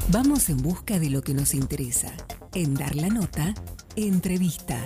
Vamos en busca de lo que nos interesa. En Dar la Nota, entrevista.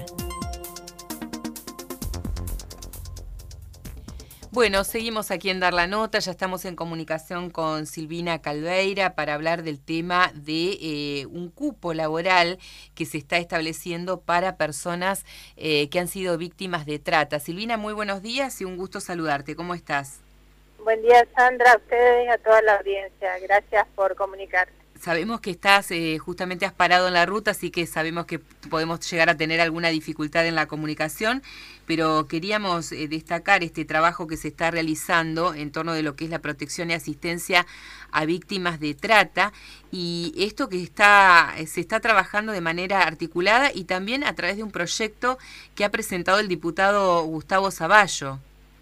Bueno, seguimos aquí en Dar la Nota, ya estamos en comunicación con Silvina Calveira para hablar del tema de un cupo laboral que se está estableciendo para personas que han sido víctimas de trata. Silvina, muy buenos días y un gusto saludarte. ¿Cómo estás? Buen día, Sandra, a ustedes y a toda la audiencia. Gracias por comunicarte. Sabemos que estás, justamente has parado en la ruta, así que sabemos que podemos llegar a tener alguna dificultad en la comunicación, pero queríamos destacar este trabajo que se está realizando en torno de lo que es la protección y asistencia a víctimas de trata, y esto que se está trabajando de manera articulada y también a través de un proyecto que ha presentado el diputado Gustavo Zavallo.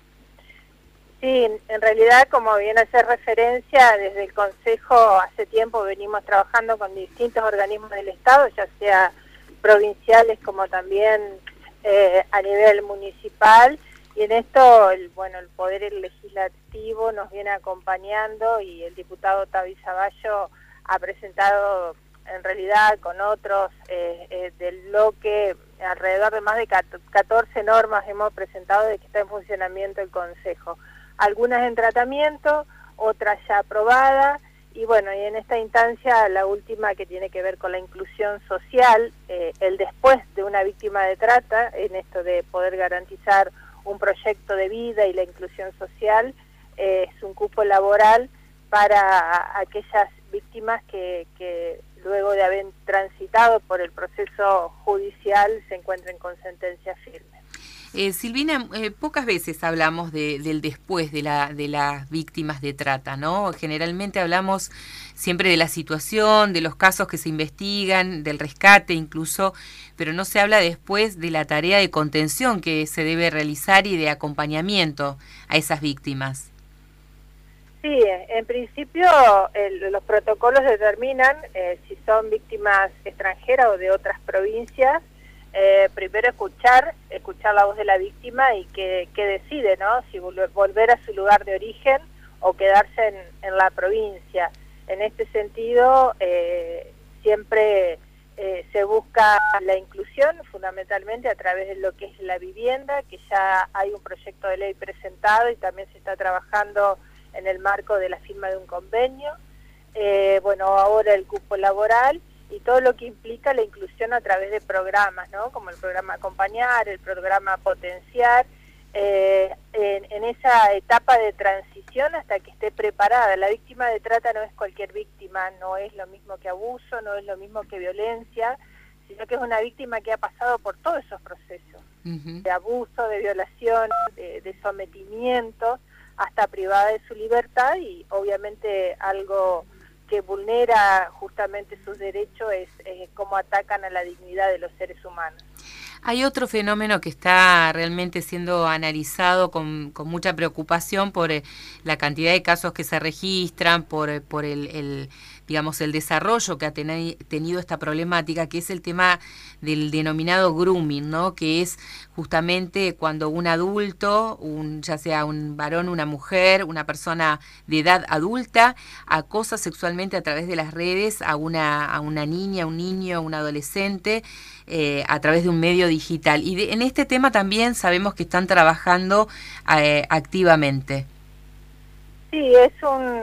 Sí, en realidad, como bien hace referencia, desde el Consejo hace tiempo venimos trabajando con distintos organismos del Estado, ya sea provinciales como también a nivel municipal, y en esto el Poder Legislativo nos viene acompañando y el diputado Tavi Zavallo ha presentado en realidad con otros del bloque alrededor de más de 14 normas hemos presentado de que está en funcionamiento el Consejo. Algunas en tratamiento, otras ya aprobadas, y bueno, y en esta instancia la última que tiene que ver con la inclusión social, el después de una víctima de trata, en esto de poder garantizar un proyecto de vida y la inclusión social, es un cupo laboral para aquellas víctimas que luego de haber transitado por el proceso judicial se encuentren con sentencia firme. Silvina, pocas veces hablamos del después de las víctimas de trata, ¿no? Generalmente hablamos siempre de la situación, de los casos que se investigan, del rescate incluso, pero no se habla después de la tarea de contención que se debe realizar y de acompañamiento a esas víctimas. Sí, en principio los protocolos determinan si son víctimas extranjeras o de otras provincias. Primero escuchar la voz de la víctima y que decide, ¿no? Si volver a su lugar de origen o quedarse en la provincia. En este sentido, siempre se busca la inclusión, fundamentalmente a través de lo que es la vivienda, que ya hay un proyecto de ley presentado y también se está trabajando en el marco de la firma de un convenio. Ahora el cupo laboral y todo lo que implica la inclusión a través de programas, ¿no? Como el programa Acompañar, el programa Potenciar, en esa etapa de transición hasta que esté preparada. La víctima de trata no es cualquier víctima, no es lo mismo que abuso, no es lo mismo que violencia, sino que es una víctima que ha pasado por todos esos procesos, de abuso, de violación, de sometimiento, hasta privada de su libertad, y obviamente algo que vulnera justamente sus derechos es cómo atacan a la dignidad de los seres humanos. Hay otro fenómeno que está realmente siendo analizado con mucha preocupación por la cantidad de casos que se registran, por el desarrollo que ha tenido esta problemática, que es el tema del denominado grooming, ¿no? Que es justamente cuando un adulto, ya sea un varón, una mujer, una persona de edad adulta, acosa sexualmente a través de las redes a una niña, un niño, un adolescente, a través de un medio digital. Y en este tema también sabemos que están trabajando activamente. Sí, es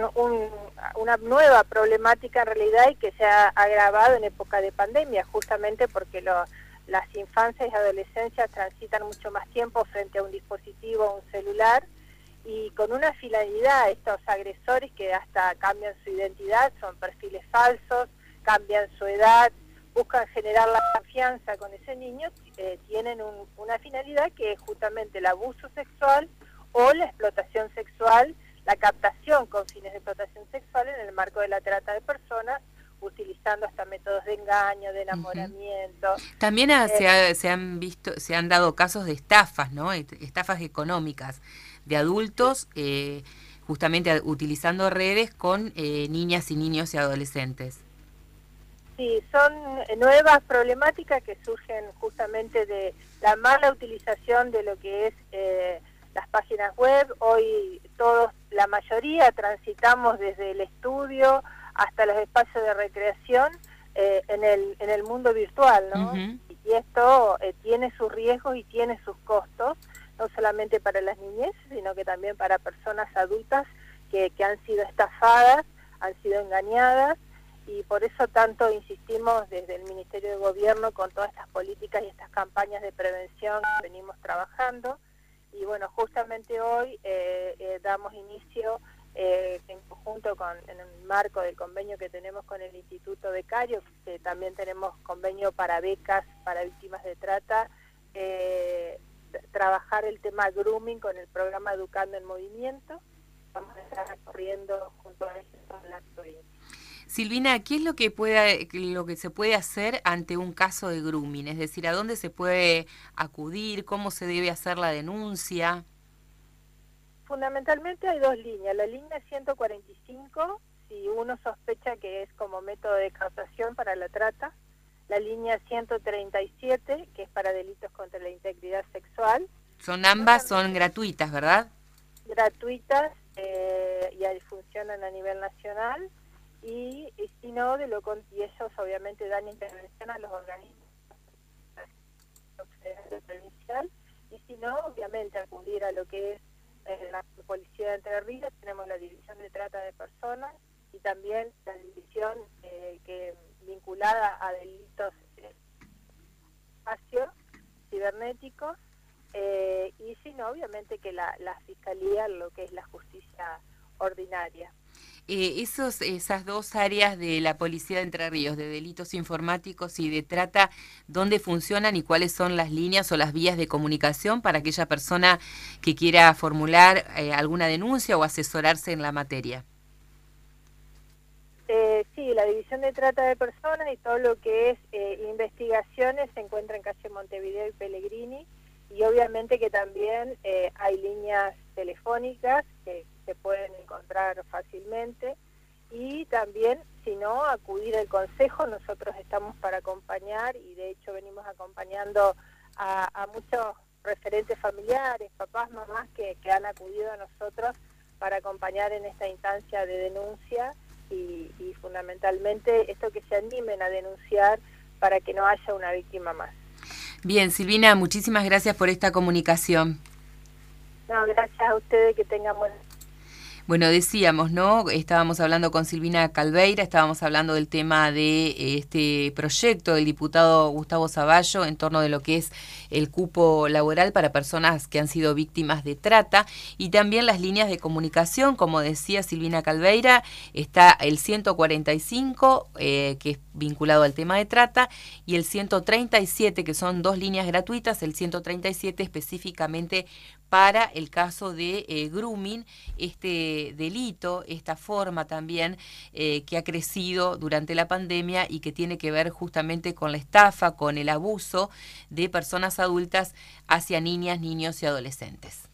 una nueva problemática en realidad y que se ha agravado en época de pandemia, justamente porque las infancias y adolescencias transitan mucho más tiempo frente a un dispositivo, un celular, y con una finalidad. Estos agresores que hasta cambian su identidad, son perfiles falsos, cambian su edad, buscan generar la confianza con ese niño, tienen una finalidad que es justamente el abuso sexual o la explotación sexual, la captación con fines de explotación sexual en el marco de la trata de personas, utilizando hasta métodos de engaño, de enamoramiento. También se han dado casos de estafas, ¿no? Estafas económicas de adultos, justamente utilizando redes con niñas y niños y adolescentes. Sí, son nuevas problemáticas que surgen justamente de la mala utilización de lo que es las páginas web. Hoy todos, la mayoría, transitamos desde el estudio hasta los espacios de recreación en el mundo virtual, ¿no? Y esto tiene sus riesgos y tiene sus costos, no solamente para las niñeces, sino que también para personas adultas que han sido estafadas, han sido engañadas, y por eso tanto insistimos desde el Ministerio de Gobierno con todas estas políticas y estas campañas de prevención que venimos trabajando. Y bueno, justamente hoy damos inicio en conjunto en el marco del convenio que tenemos con el Instituto Becario, que también tenemos convenio para becas para víctimas de trata, trabajar el tema grooming con el programa Educando en Movimiento. Vamos a estar recorriendo junto a ellos en la provincia. Silvina, ¿qué es lo que se puede hacer ante un caso de grooming? Es decir, ¿a dónde se puede acudir? ¿Cómo se debe hacer la denuncia? Fundamentalmente hay dos líneas. La línea 145, si uno sospecha que es como método de causación para la trata. La línea 137, que es para delitos contra la integridad sexual. Ambas son gratuitas, ¿verdad? Gratuitas, y ahí funcionan a nivel nacional. Y si no, y ellos obviamente dan intervención a los organismos provincial, y si no, obviamente acudir a lo que es la Policía de Entre Ríos. Tenemos la División de Trata de Personas y también la división que vinculada a delitos espacios cibernéticos, y si no, obviamente que la Fiscalía, lo que es la justicia ordinaria. Esas dos áreas de la Policía de Entre Ríos, de delitos informáticos y de trata, ¿dónde funcionan y cuáles son las líneas o las vías de comunicación para aquella persona que quiera formular alguna denuncia o asesorarse en la materia? Sí, la División de Trata de Personas y todo lo que es investigaciones se encuentra en calle Montevideo y Pellegrini, y obviamente que también hay líneas telefónicas que se pueden encontrar fácilmente, y también, si no, acudir al consejo. Nosotros estamos para acompañar, y de hecho venimos acompañando a muchos referentes familiares, papás, mamás que han acudido a nosotros para acompañar en esta instancia de denuncia, y fundamentalmente esto, que se animen a denunciar para que no haya una víctima más. Bien, Silvina, muchísimas gracias por esta comunicación. No, gracias a ustedes, que tengan buenas. Bueno, decíamos, ¿no? Estábamos hablando con Silvina Calveira, estábamos hablando del tema de este proyecto del diputado Gustavo Zavallo en torno de lo que es el cupo laboral para personas que han sido víctimas de trata, y también las líneas de comunicación. Como decía Silvina Calveira, está el 145, que es vinculado al tema de trata, y el 137, que son dos líneas gratuitas. El 137 específicamente para el caso de grooming, este delito, esta forma también que ha crecido durante la pandemia y que tiene que ver justamente con la estafa, con el abuso de personas adultas hacia niñas, niños y adolescentes.